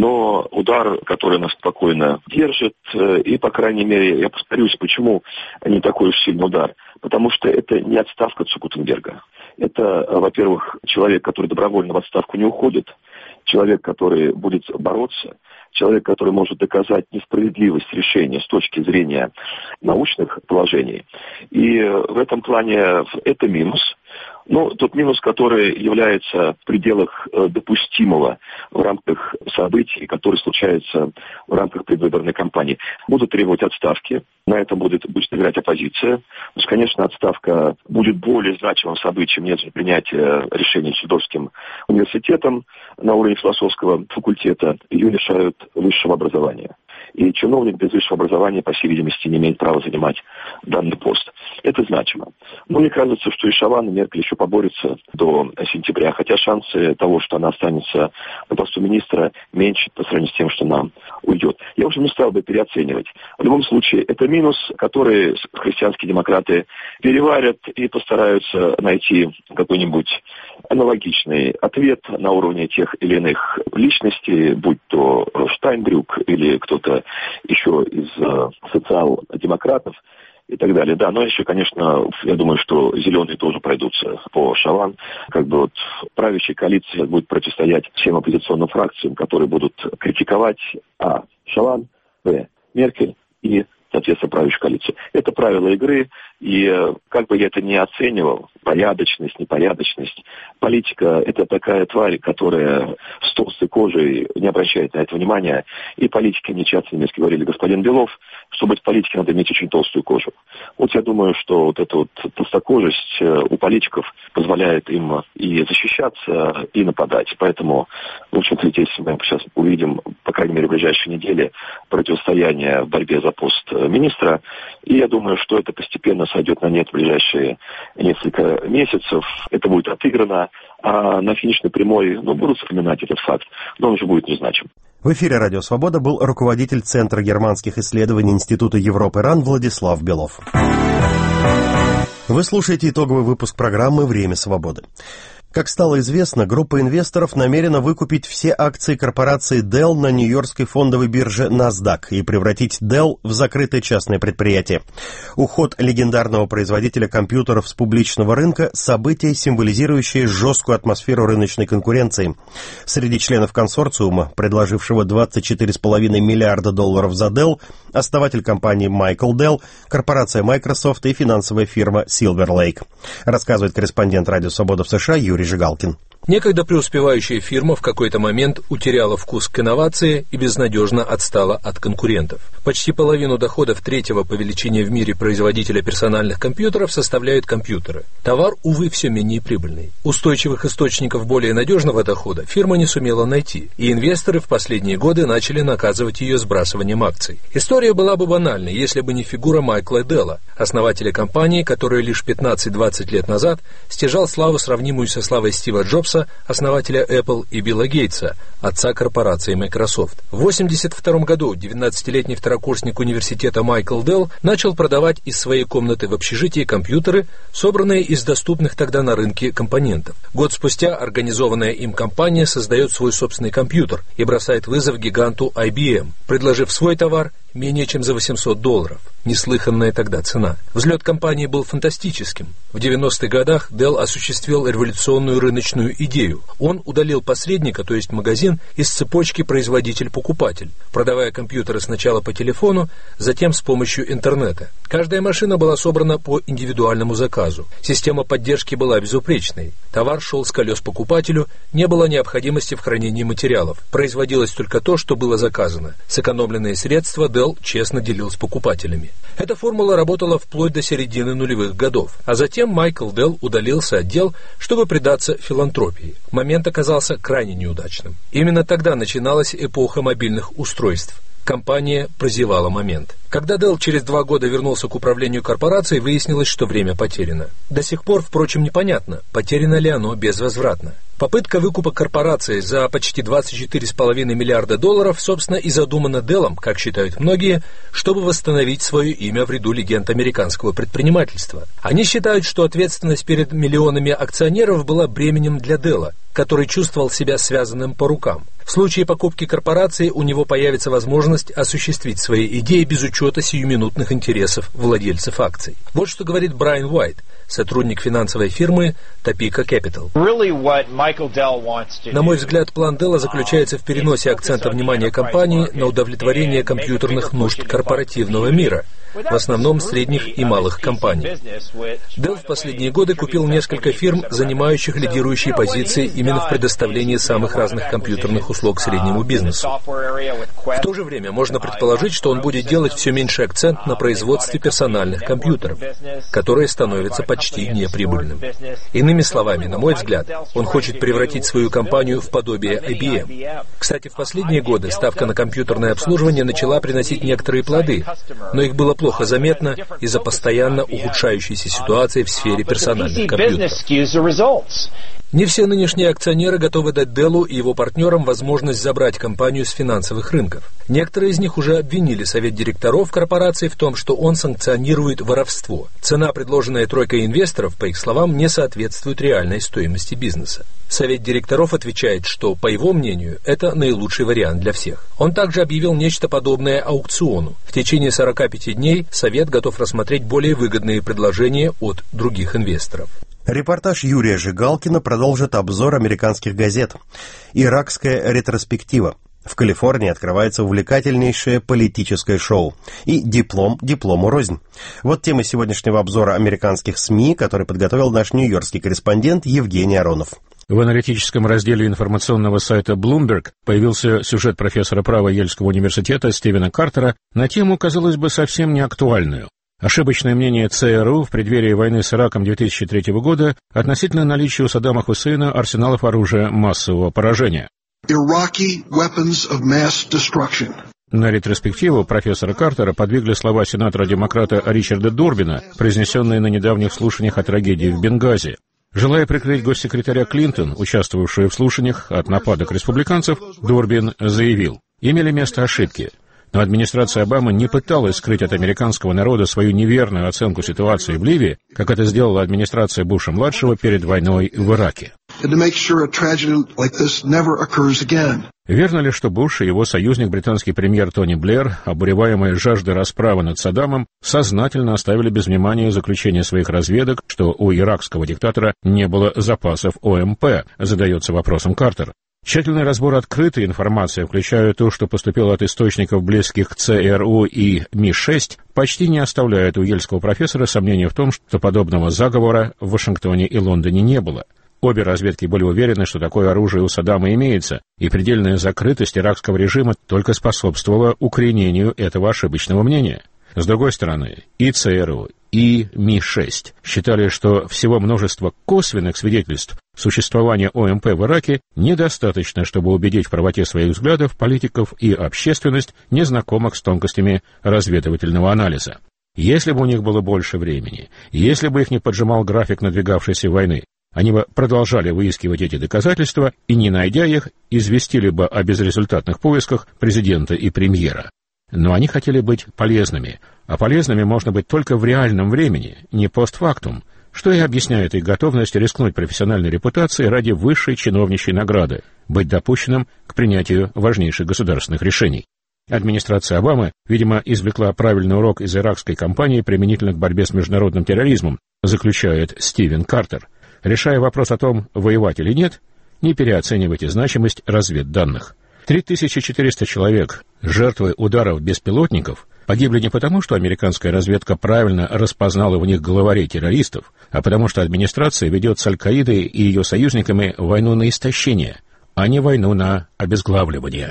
Но удар, который нас спокойно держит, и, по крайней мере, я повторюсь, почему не такой уж сильный удар. Потому что это не отставка Цукутенберга. Это, во-первых, человек, который добровольно в отставку не уходит, человек, который будет бороться, человек, который может доказать несправедливость решения с точки зрения научных положений. И в этом плане это минус. Но тот минус, который является в пределах допустимого в рамках событий, которые случаются в рамках предвыборной кампании. Будут требовать отставки, на это будет, будет играть оппозиция. То есть, конечно, отставка будет более значимым событием, нежели принятие решения Дюссельдорфским университетом на уровне философского факультета. Ее лишают высшего образования. И чиновник без высшего образования, по всей видимости, не имеет права занимать данный пост. Это значимо. Но мне кажется, что и Шаван, и Меркель еще поборются до сентября, хотя шансы того, что она останется на посту министра, меньше по сравнению с тем, что она уйдет. Я уже не стал бы переоценивать. В любом случае, это минус, который христианские демократы переварят и постараются найти какой-нибудь аналогичный ответ на уровне тех или иных личностей, будь то Штайнбрюк или кто-то еще из э, социал-демократов и так далее. Да, но еще, конечно, я думаю, что зеленые тоже пройдутся по Шаван. Как бы вот правящая коалиция будет противостоять всем оппозиционным фракциям, которые будут критиковать А. Шаван, Б. Меркель и соответственно, правящую коалицию. Это правила игры, и как бы я это ни оценивал, порядочность, непорядочность, политика – это такая тварь, которая с толстой кожей не обращает на это внимания. И политики, мне часто немецкий говорили господин Белов, чтобы быть политикой, надо иметь очень толстую кожу. Вот я думаю, что вот эта вот толстокожесть у политиков позволяет им и защищаться, и нападать. Поэтому, в общем-то, здесь мы сейчас увидим, по крайней мере, в ближайшие недели противостояние в борьбе за пост министра. И я думаю, что это постепенно сойдет на нет в ближайшие несколько месяцев. Это будет отыграно, а на финишной прямой, ну, будут вспоминать этот факт, но он уже будет незначим. В эфире «Радио Свобода» был руководитель Центра германских исследований Института Европы-РАН Владислав Белов. Вы слушаете итоговый выпуск программы «Время свободы». Как стало известно, группа инвесторов намерена выкупить все акции корпорации Dell на нью-йоркской фондовой бирже NASDAQ и превратить Dell в закрытое частное предприятие. Уход легендарного производителя компьютеров с публичного рынка – событие, символизирующее жесткую атмосферу рыночной конкуренции. Среди членов консорциума, предложившего двадцать четыре целых пять десятых миллиарда долларов за Dell, основатель компании Майкл Делл, корпорация Microsoft и финансовая фирма Silver Lake. Рассказывает корреспондент «Радио Свобода» в США Юрий Жигалкин. Некогда преуспевающая фирма в какой-то момент утеряла вкус к инновации и безнадежно отстала от конкурентов. Почти половину доходов третьего по величине в мире производителя персональных компьютеров составляют компьютеры. Товар, увы, все менее прибыльный. Устойчивых источников более надежного дохода фирма не сумела найти, и инвесторы в последние годы начали наказывать ее сбрасыванием акций. История была бы банальной, если бы не фигура Майкла Делла, основателя компании, который лишь пятнадцать-двадцать лет назад стяжал славу, сравнимую со славой Стива Джобса, основателя Apple, и Билла Гейтса, отца корпорации Microsoft. В восемьдесят втором году девятнадцатилетний второкурсник университета Майкл Делл начал продавать из своей комнаты в общежитии компьютеры, собранные из доступных тогда на рынке компонентов. Год спустя организованная им компания создает свой собственный компьютер и бросает вызов гиганту ай би эм, предложив свой товар менее чем за восемьсот долларов. Неслыханная тогда цена. Взлет компании был фантастическим. В девяностых годах Dell осуществил революционную рыночную идею. Он удалил посредника, то есть магазин, из цепочки производитель-покупатель, продавая компьютеры сначала по телефону, затем с помощью интернета. Каждая машина была собрана по индивидуальному заказу. Система поддержки была безупречной. Товар шел с колес покупателю, не было необходимости в хранении материалов. Производилось только то, что было заказано. Сэкономленные средства Dell честно делил с покупателями. Эта формула работала вплоть до середины нулевых годов, а затем Майкл Делл удалился от дел, чтобы предаться филантропии. Момент оказался крайне неудачным. Именно тогда начиналась эпоха мобильных устройств. Компания прозевала момент. Когда Dell через два года вернулся к управлению корпорацией, выяснилось, что время потеряно. До сих пор, впрочем, непонятно, потеряно ли оно безвозвратно. Попытка выкупа корпорации за почти двадцать четыре целых пять десятых миллиарда долларов, собственно, и задумана Деллом, как считают многие, чтобы восстановить свое имя в ряду легенд американского предпринимательства. Они считают, что ответственность перед миллионами акционеров была бременем для Делла, который чувствовал себя связанным по рукам. В случае покупки корпорации у него появится возможность осуществить свои идеи без учета сиюминутных интересов владельцев акций. Вот что говорит Брайан Уайт, сотрудник финансовой фирмы Topeka Capital. На мой взгляд, план Делла заключается в переносе акцента внимания компании на удовлетворение компьютерных нужд корпоративного мира, в основном средних и малых компаний. Dell в последние годы купил несколько фирм, занимающих лидирующие позиции именно в предоставлении самых разных компьютерных услуг среднему бизнесу. В то же время можно предположить, что он будет делать все меньший акцент на производстве персональных компьютеров, которые становятся почти неприбыльным. Иными словами, на мой взгляд, он хочет превратить свою компанию в подобие ай би эм. Кстати, в последние годы ставка на компьютерное обслуживание начала приносить некоторые плоды, но их было плохо заметно из-за постоянно ухудшающейся ситуации в сфере персональных компьютеров. Не все нынешние акционеры готовы дать Деллу и его партнерам возможность забрать компанию с финансовых рынков. Некоторые из них уже обвинили совет директоров корпорации в том, что он санкционирует воровство. Цена, предложенная тройкой инвесторов, по их словам, не соответствует реальной стоимости бизнеса. Совет директоров отвечает, что, по его мнению, это наилучший вариант для всех. Он также объявил нечто подобное аукциону. В течение сорока пяти дней совет готов рассмотреть более выгодные предложения от других инвесторов. Репортаж Юрия Жигалкина продолжит обзор американских газет. Иракская ретроспектива. В Калифорнии открывается увлекательнейшее политическое шоу. И диплом диплому рознь. Вот тема сегодняшнего обзора американских СМИ, который подготовил наш нью-йоркский корреспондент Евгений Аронов. В аналитическом разделе информационного сайта Bloomberg появился сюжет профессора права Ельского университета Стивена Картера на тему, казалось бы, совсем не актуальную. Ошибочное мнение ЦРУ в преддверии войны с Ираком две тысячи третьего года относительно наличия у Саддама Хусейна арсеналов оружия массового поражения. На ретроспективу профессора Картера подвигли слова сенатора-демократа Ричарда Дурбина, произнесенные на недавних слушаниях о трагедии в Бенгази. Желая прикрыть госсекретаря Клинтон, участвовавшую в слушаниях, от нападок республиканцев, Дурбин заявил: «Имели место ошибки. Но администрация Обамы не пыталась скрыть от американского народа свою неверную оценку ситуации в Ливии, как это сделала администрация Буша-младшего перед войной в Ираке». Верно ли, что Буш и его союзник, британский премьер Тони Блэр, обуреваемые жаждой расправы над Саддамом, сознательно оставили без внимания заключение своих разведок, что у иракского диктатора не было запасов ОМП, задается вопросом Картер. Тщательный разбор открытой информации, включая то, что поступило от источников, близких к ЦРУ и Ми шесть, почти не оставляет у ельского профессора сомнения в том, что подобного заговора в Вашингтоне и Лондоне не было. Обе разведки были уверены, что такое оружие у Саддама имеется, и предельная закрытость иракского режима только способствовала укоренению этого ошибочного мнения. С другой стороны, и ЦРУ, и Ми шесть считали, что всего множества косвенных свидетельств существования ОМП в Ираке недостаточно, чтобы убедить в правоте своих взглядов политиков и общественность, незнакомых с тонкостями разведывательного анализа. Если бы у них было больше времени, если бы их не поджимал график надвигавшейся войны, они бы продолжали выискивать эти доказательства и, не найдя их, известили бы о безрезультатных поисках президента и премьера. Но они хотели быть полезными, а полезными можно быть только в реальном времени, не постфактум, что и объясняет их готовность рискнуть профессиональной репутацией ради высшей чиновничьей награды, быть допущенным к принятию важнейших государственных решений. Администрация Обамы, видимо, извлекла правильный урок из иракской кампании применительно к борьбе с международным терроризмом, заключает Стивен Картер. Решая вопрос о том, воевать или нет, не переоценивайте значимость разведданных. три тысячи четыреста человек, жертвы ударов беспилотников, погибли не потому, что американская разведка правильно распознала в них главарей террористов, а потому что администрация ведет с Аль-Каидой и ее союзниками войну на истощение, а не войну на обезглавливание.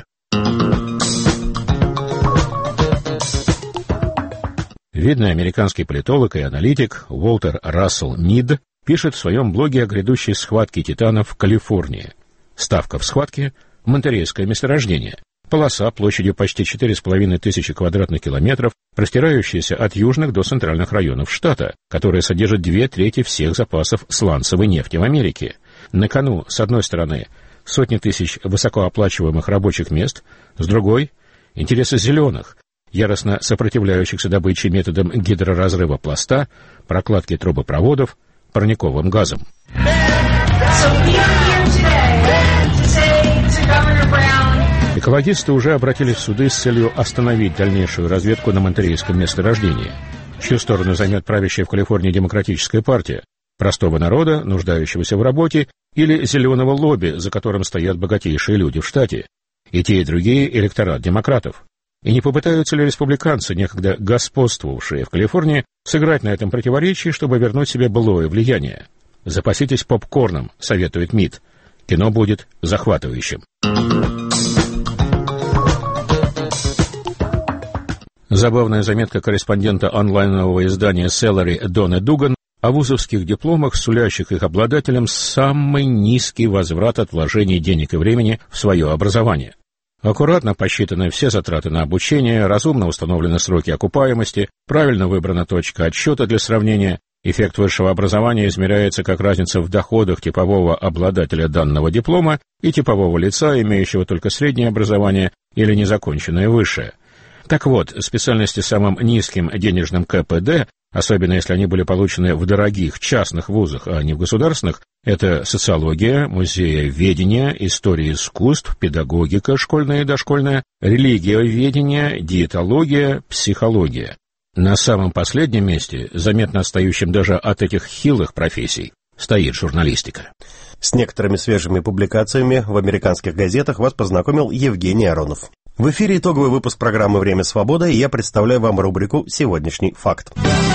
Видный американский политолог и аналитик Уолтер Рассел Мид пишет в своем блоге о грядущей схватке титанов в Калифорнии. Ставка в схватке — Монтерейское месторождение. Полоса площадью почти четыре с половиной тысячи квадратных километров, простирающаяся от южных до центральных районов штата, которая содержит две трети всех запасов сланцевой нефти в Америке. На кону, с одной стороны, сотни тысяч высокооплачиваемых рабочих мест, с другой — интересы зеленых, яростно сопротивляющихся добыче методом гидроразрыва пласта, прокладки трубопроводов, парниковым газом. Экологисты уже обратились в суды с целью остановить дальнейшую разведку на Монтерейском месторождении. Чью сторону займет правящая в Калифорнии демократическая партия? Простого народа, нуждающегося в работе, или зеленого лобби, за которым стоят богатейшие люди в штате? И те, и другие — электорат демократов. И не попытаются ли республиканцы, некогда господствовавшие в Калифорнии, сыграть на этом противоречии, чтобы вернуть себе былое влияние? Запаситесь попкорном, советует МИД. Кино будет захватывающим. Забавная заметка корреспондента онлайнового издания Celery Донны Дуган о вузовских дипломах, сулящих их обладателям самый низкий возврат от вложений денег и времени в свое образование. Аккуратно посчитаны все затраты на обучение, разумно установлены сроки окупаемости, правильно выбрана точка отсчета для сравнения. Эффект высшего образования измеряется как разница в доходах типового обладателя данного диплома и типового лица, имеющего только среднее образование или незаконченное высшее. Так вот, специальности с самым низким денежным ка пэ дэ, особенно если они были получены в дорогих частных вузах, а не в государственных, это социология, музееведение, история искусств, педагогика, школьная и дошкольная, религиоведение, диетология, психология. На самом последнем месте, заметно отстающем даже от этих хилых профессий, стоит журналистика. С некоторыми свежими публикациями в американских газетах вас познакомил Евгений Аронов. В эфире итоговый выпуск программы «Время свободы», и я представляю вам рубрику «Сегодняшний факт».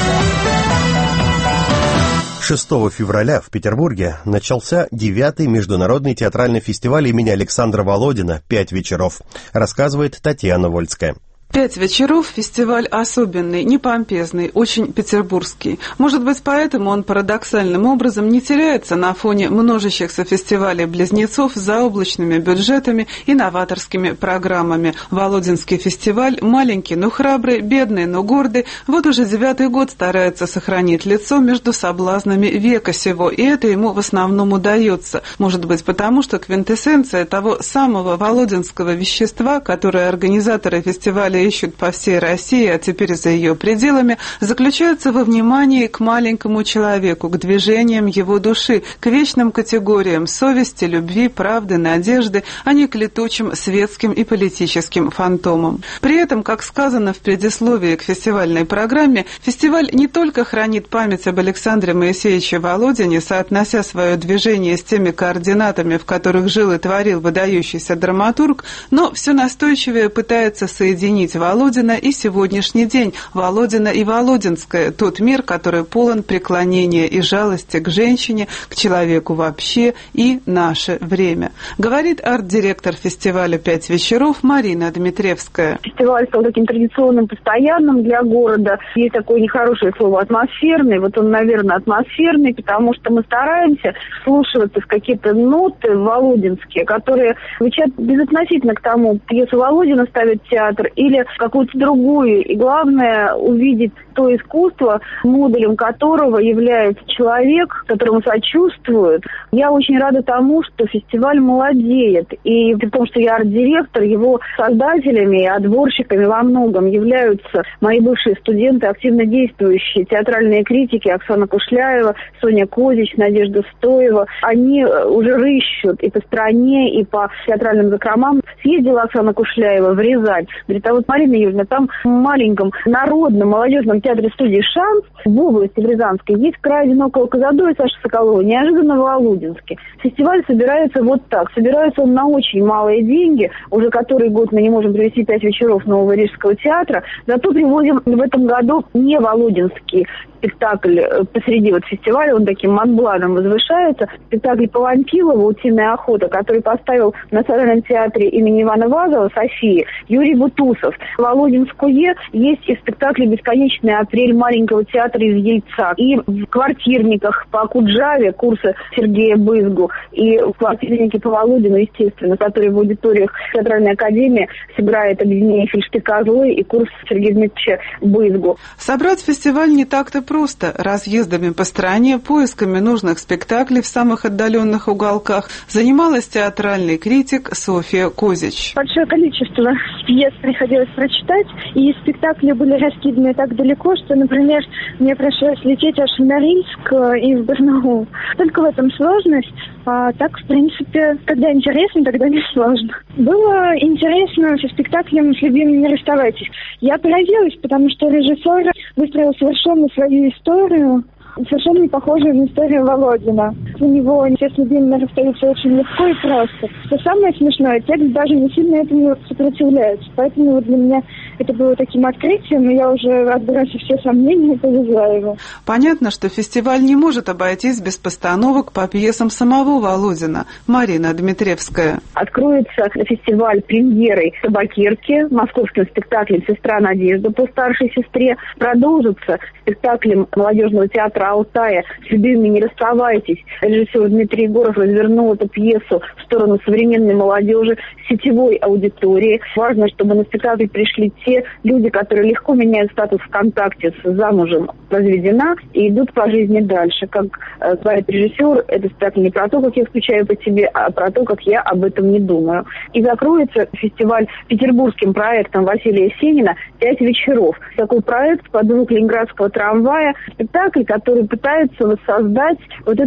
шестого февраля в Петербурге начался девятый международный театральный фестиваль имени Александра Володина «Пять вечеров», рассказывает Татьяна Вольская. «Пять вечеров» — фестиваль особенный, не помпезный, очень петербургский. Может быть, поэтому он парадоксальным образом не теряется на фоне множащихся фестивалей-близнецов с заоблачными бюджетами и новаторскими программами. Володинский фестиваль маленький, но храбрый, бедный, но гордый. Вот уже девятый год старается сохранить лицо между соблазнами века сего, и это ему в основном удается. Может быть, потому что квинтэссенция того самого володинского вещества, которое организаторы фестиваля ищут по всей России, а теперь за ее пределами, заключается во внимании к маленькому человеку, к движениям его души, к вечным категориям совести, любви, правды, надежды, а не к летучим светским и политическим фантомам. При этом, как сказано в предисловии к фестивальной программе, фестиваль не только хранит память об Александре Моисеевиче Володине, соотнося свое движение с теми координатами, в которых жил и творил выдающийся драматург, но все настойчивее пытается соединить Володина и сегодняшний день, Володина и Володинское, тот мир, который полон преклонения и жалости к женщине, к человеку вообще и наше время. Говорит арт-директор фестиваля «Пять вечеров» Марина Дмитревская. Фестиваль стал таким традиционным, постоянным для города. Есть такое нехорошее слово «атмосферный». Вот он, наверное, атмосферный, потому что мы стараемся вслушиваться в какие-то ноты володинские, которые звучат безотносительно к тому, пьесу Володина ставит театр или какую-то другую. И главное увидеть то искусство, модулем которого является человек, которому сочувствуют. Я очень рада тому, что фестиваль молодеет. И при том, что я арт-директор, его создателями и отборщиками во многом являются мои бывшие студенты, активно действующие театральные критики Оксана Кушляева, Соня Козич, Надежда Стоева. Они уже рыщут и по стране, и по театральным закромам. Съездила Оксана Кушляева в Рязань. Говорит, а вот, Марина Юрьевна, там в маленьком народном молодежном театре-студии «Шанс» в области в Рязанской есть край одинокого Казадоя Саши Соколова, неожиданно в Володинске. Фестиваль собирается вот так. Собирается он на очень малые деньги. Уже который год мы не можем привести пять вечеров Нового Рижского театра. Зато приводим в этом году не володинский спектакль посреди вот фестиваля, он таким монбланом возвышается. Спектакль Палантилова «Утиная охота», который поставил в Национальном театре имени Ивана Вазова Софии Юрий Бутусов. В Володинское есть и в спектакле «Бесконечный апрель» маленького театра из Ельца. И в квартирниках по Куджаве курсы Сергея Бызгу. И в квартирнике по Володину, естественно, который в аудиториях Театральной академии собирает объединение Фельдшпика-Злы и курс Сергея Дмитриевича Бызгу. Собрать фестиваль не так-то просто. Разъездами по стране, поисками нужных спектаклей в самых отдаленных уголках занималась театральный критик Софья Козич. Большое количество пьес приходилось прочитать, и спектакли были раскиданы так далеко, что, например, мне пришлось лететь аж в Норильск и в Барнаул. Только в этом сложность. А так, в принципе, когда интересно, тогда не сложно. Было интересно со спектаклем «С любимым не расставайтесь». Я поразилась, потому что режиссер выстроил совершенно свою историю, совершенно не похожую на историю Володина. У него «С любимым не расстаются» очень легко и просто. Что самое смешное, текст даже не сильно этому сопротивляется. Поэтому для меня это было таким открытием, и я уже, отбросив все сомнения, повезла его. Понятно, что фестиваль не может обойтись без постановок по пьесам самого Володина. Марина Дмитревская. Откроется фестиваль премьерой «Табакерки», московским спектаклем «Сестра Надежда» по старшей сестре. Продолжится спектаклем молодежного театра «Алтая» «С любимыми не расставайтесь». Режиссер Дмитрий Егоров развернул эту пьесу в сторону современной молодежи, сетевой аудитории. Важно, чтобы на спектакль пришли те люди, которые легко меняют статус ВКонтакте с замужем, разведена, и идут по жизни дальше. Как э, говорит режиссер, это спектакль не про то, как я скучаю по тебе, а про то, как я об этом не думаю. И закроется фестиваль петербургским проектом Василия Сенина «Пять вечеров». Такой проект под звук ленинградского трамвая, спектакль, который пытается воссоздать вот эту ленинградскую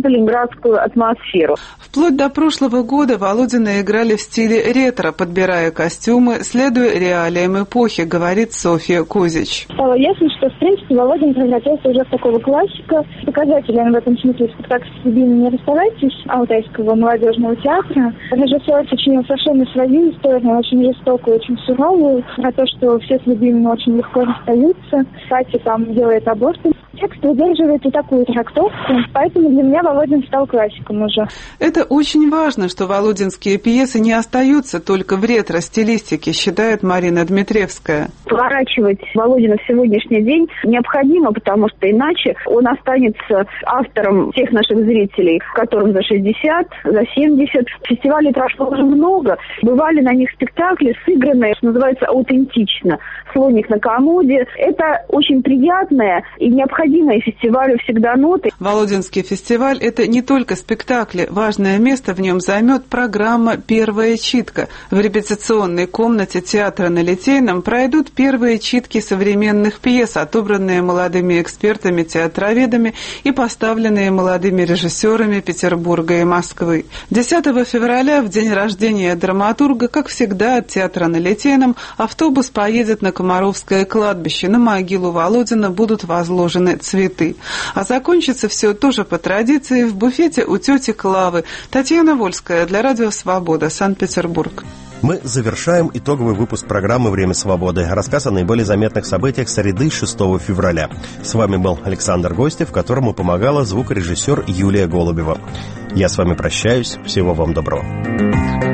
ленинградскую атмосферу. Вплоть до прошлого года Володины играли в стиле ретро, подбирая костюмы, следуя реалиям эпохи, говорит Софья Кузич. Стало ясно, что, в принципе, Володин превратился уже в такого классика. Показателен в этом смысле спектакль «С любимым не расставайтесь» Алтайского молодежного театра. Режиссер сочинил совершенно свою историю, очень жестокую, очень суровую, про то, что все с любимыми очень легко расстаются. Катя там делает аборты. Текст выдерживает и такую трактовку, поэтому для меня Володин стал классиком уже. Это очень важно, что володинские пьесы не остаются только в ретро-стилистике, считает Марина Дмитриевская. Поворачивать Володина в сегодняшний день необходимо, потому что иначе он останется автором всех наших зрителей, которым за шестьдесят, за семьдесят. Фестивалей прошло уже много, бывали на них спектакли, сыгранные, что называется, аутентично. «Слоник на комоде». Это очень приятное и необходимое фестивалю всегда ноты. Володинский фестиваль – это не только спектакли. Важное место в нем займет программа «Первая читка». В репетиционной комнате театра на Литейном пройдут первые читки современных пьес, отобранные молодыми экспертами-театроведами и поставленные молодыми режиссерами Петербурга и Москвы. десятого февраля, в день рождения драматурга, как всегда, от театра на Литейном автобус поедет на Комаровское кладбище. На могилу Володина будут возложены цветы. А закончится все тоже по традиции в буфете у тети Клавы. Татьяна Вольская для Радио Свобода, Санкт-Петербург. Мы завершаем итоговый выпуск программы «Время свободы». Рассказ о наиболее заметных событиях среды шестого февраля. С вами был Александр Гостев, которому помогала звукорежиссер Юлия Голубева. Я с вами прощаюсь. Всего вам доброго.